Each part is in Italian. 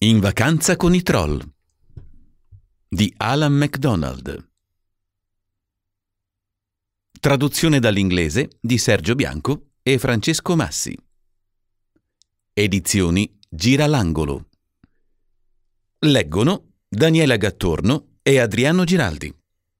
In vacanza con i troll di Alan MacDonald. Traduzione dall'inglese di Sergio Bianco e Francesco Massi. Edizioni Giralangolo. Leggono Daniela Gattorno e Adriano Giraldi.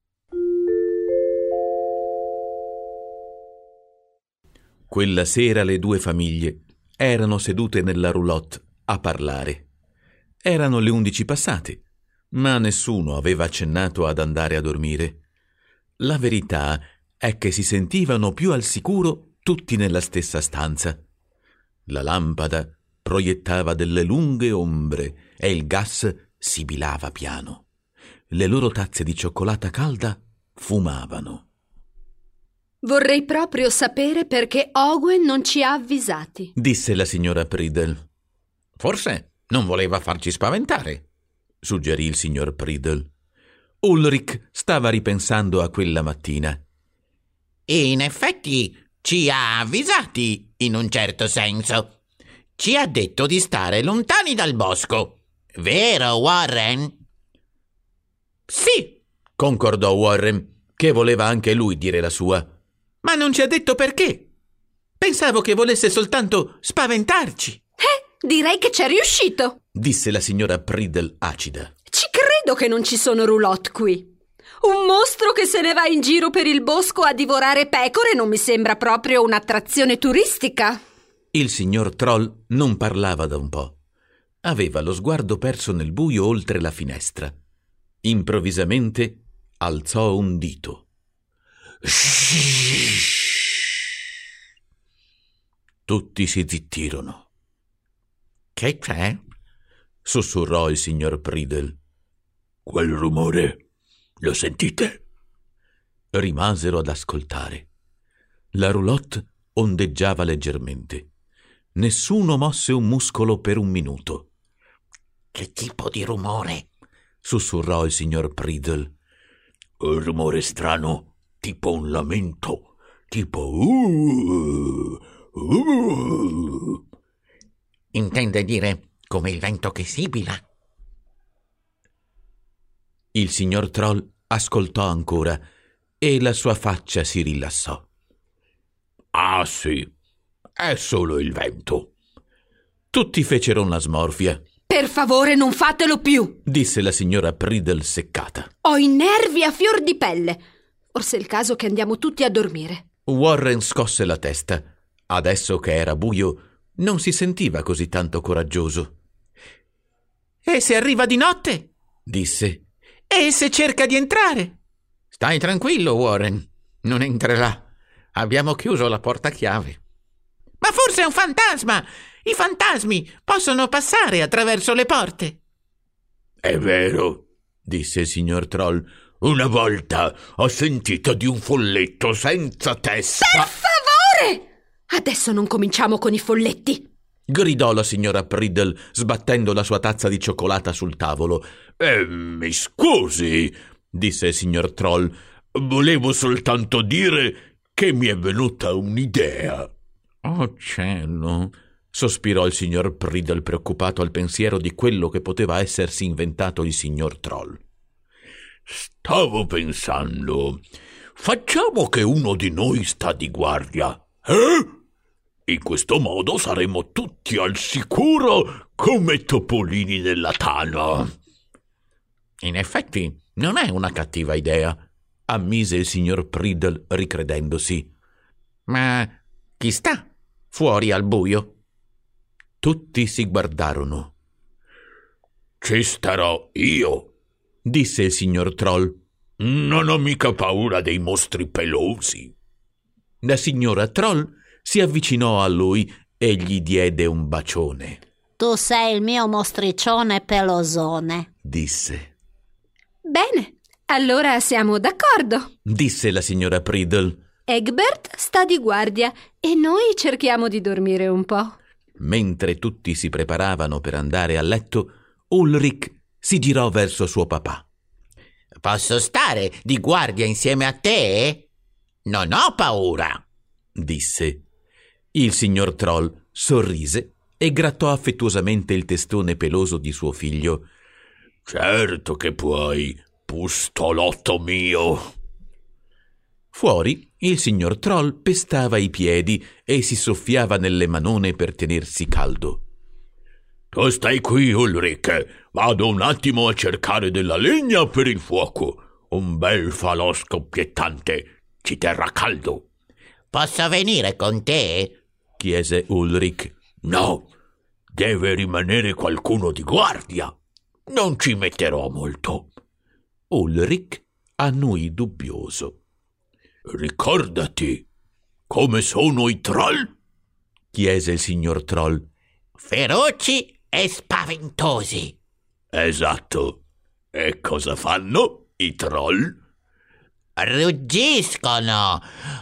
Quella sera le due famiglie erano sedute nella roulotte a parlare. Erano le 11 passate, ma nessuno aveva accennato ad andare a dormire. La verità è che si sentivano più al sicuro tutti nella stessa stanza. La lampada proiettava delle lunghe ombre e il gas sibilava piano. Le loro tazze di cioccolata calda fumavano. Vorrei proprio sapere perché Owen non ci ha avvisati, disse la signora Priddle. Forse non voleva farci spaventare, suggerì il signor Priddle. Ulrich stava ripensando a quella mattina. E in effetti ci ha avvisati, in un certo senso. Ci ha detto di stare lontani dal bosco. Vero, Warren? Sì, concordò Warren, che voleva anche lui dire la sua. Ma non ci ha detto perché. Pensavo che volesse soltanto spaventarci. Direi che c'è riuscito, disse la signora Priddle acida. Ci credo che non ci sono roulotte qui. Un mostro che se ne va in giro per il bosco a divorare pecore non mi sembra proprio un'attrazione turistica. Il signor Troll non parlava da un po'. Aveva lo sguardo perso nel buio oltre la finestra. Improvvisamente alzò un dito. Tutti si zittirono. Che c'è? Sussurrò il signor Priddle. Quel rumore, lo sentite? Rimasero ad ascoltare. La roulotte ondeggiava leggermente. Nessuno mosse un muscolo per un minuto. Che tipo di rumore? Sussurrò il signor Priddle. Un rumore strano, tipo un lamento, tipo Intende dire come il vento che sibila? Il signor Troll ascoltò ancora e la sua faccia si rilassò. Ah sì, è solo il vento. Tutti fecero una smorfia. Per favore non fatelo più, disse la signora Priddle seccata. Ho i nervi a fior di pelle. Forse è il caso che andiamo tutti a dormire. Warren scosse la testa. Adesso che era buio non si sentiva così tanto coraggioso. E se arriva di notte? Disse. E se cerca di entrare? Stai tranquillo, Warren. Non entrerà. Abbiamo chiuso la porta a chiave. Ma forse è un fantasma! I fantasmi possono passare attraverso le porte. È vero, disse il signor Troll. Una volta ho sentito di un folletto senza testa. Per favore! Adesso non cominciamo con i folletti, gridò la signora Priddle, sbattendo la sua tazza di cioccolata sul tavolo. Mi scusi, disse il signor Troll. Volevo soltanto dire che mi è venuta un'idea. Oh cielo, sospirò il signor Priddle, preoccupato al pensiero di quello che poteva essersi inventato il signor Troll. Stavo pensando, facciamo che uno di noi sta di guardia, In questo modo saremo tutti al sicuro come topolini nella tana. In effetti non è una cattiva idea, ammise il signor Priddle ricredendosi. Ma chi sta fuori al buio? Tutti si guardarono. Ci starò io, disse il signor Troll. Non ho mica paura dei mostri pelosi. La signora Troll si avvicinò a lui e gli diede un bacione. Tu sei il mio mostricione pelosone, disse. Bene, allora siamo d'accordo, disse la signora Priddle. Egbert sta di guardia e noi cerchiamo di dormire un po'. Mentre tutti si preparavano per andare a letto, Ulrich si girò verso suo papà. Posso stare di guardia insieme a te? Non ho paura, disse. Il signor Troll sorrise e grattò affettuosamente il testone peloso di suo figlio. «Certo che puoi, pustolotto mio!» Fuori il signor Troll pestava i piedi e si soffiava nelle manone per tenersi caldo. «Tu stai qui, Ulrich. Vado un attimo a cercare della legna per il fuoco. Un bel falò scoppiettante. Ci terrà caldo.» Posso venire con te? Chiese Ulrich. «No, deve rimanere qualcuno di guardia. Non ci metterò molto.» Ulrich annui dubbioso. «Ricordati, come sono i troll?» chiese il signor Troll. Feroci e spaventosi. «Esatto. E cosa fanno i troll?» Ruggiscono.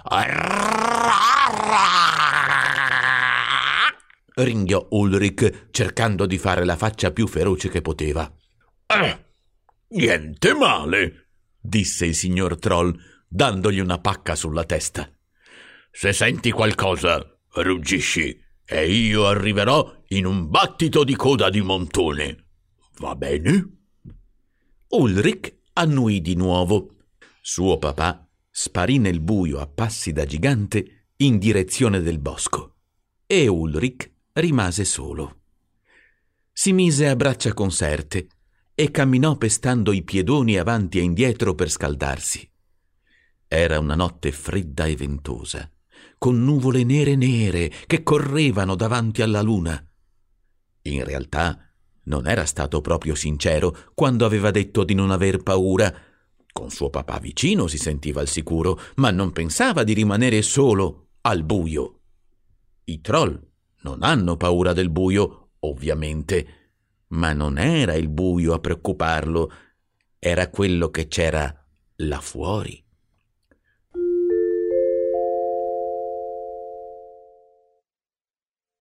Ringhiò Ulrich, cercando di fare la faccia più feroce che poteva. Niente male», disse il signor Troll, dandogli una pacca sulla testa. «Se senti qualcosa, ruggisci e io arriverò in un battito di coda di montone. Va bene?» Ulrich annui di nuovo. Suo papà sparì nel buio a passi da gigante in direzione del bosco e Ulrich rimase solo. Si mise a braccia conserte e camminò pestando i piedoni avanti e indietro per scaldarsi. Era una notte fredda e ventosa, con nuvole nere che correvano davanti alla luna. In realtà non era stato proprio sincero quando aveva detto di non aver paura. Con suo papà vicino si sentiva al sicuro, ma non pensava di rimanere solo al buio. I troll non hanno paura del buio, ovviamente, ma non era il buio a preoccuparlo, era quello che c'era là fuori.